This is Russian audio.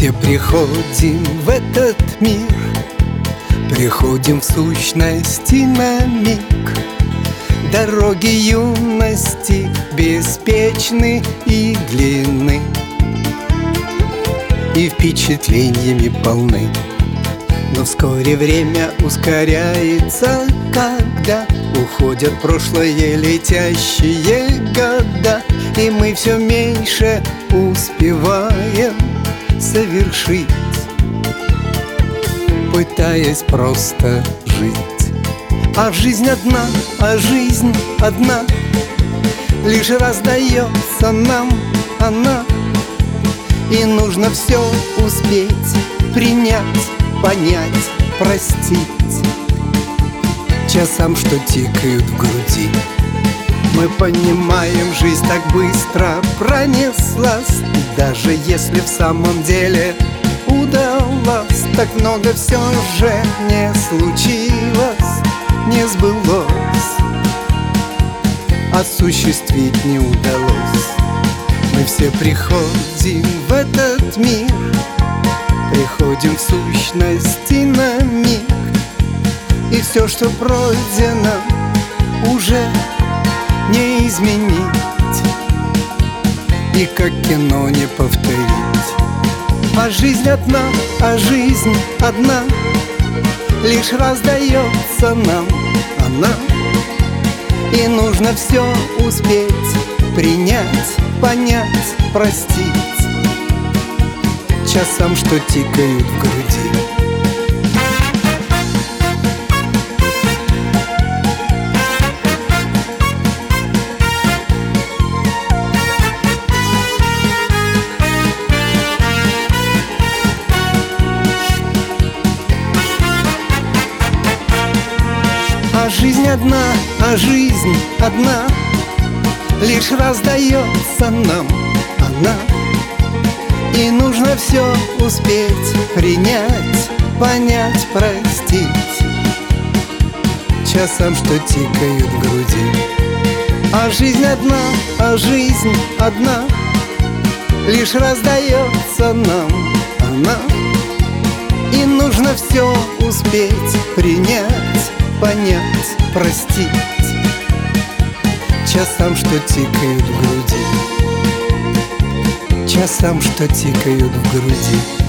все приходим в этот мир, приходим в сущности на миг. Дороги юности беспечны и длинны, и впечатлениями полны. Но вскоре время ускоряется, когда уходят прошлые летящие года, и мы все меньше успеваем совершить, пытаясь просто жить. А жизнь одна, лишь раздается нам она, и нужно все успеть принять, понять, простить часам, что тикают в груди. Мы понимаем, жизнь так быстро пронеслась, и даже если в самом деле удалось, так много все же не случилось, не сбылось, осуществить не удалось. Мы все приходим в этот мир, приходим в сущности на миг, и все, что пройдено, уже не изменить, и как кино не повторить. А жизнь одна, лишь раздается нам она, и нужно все успеть принять, понять, простить часам, что тикают в груди. А жизнь одна, лишь раздается нам она, и нужно все успеть принять, понять, простить часам, что тикают в груди. А жизнь одна, лишь раздается нам она, и нужно все успеть принять, понять, простить часам, что тикают в груди, часам, что тикают в груди.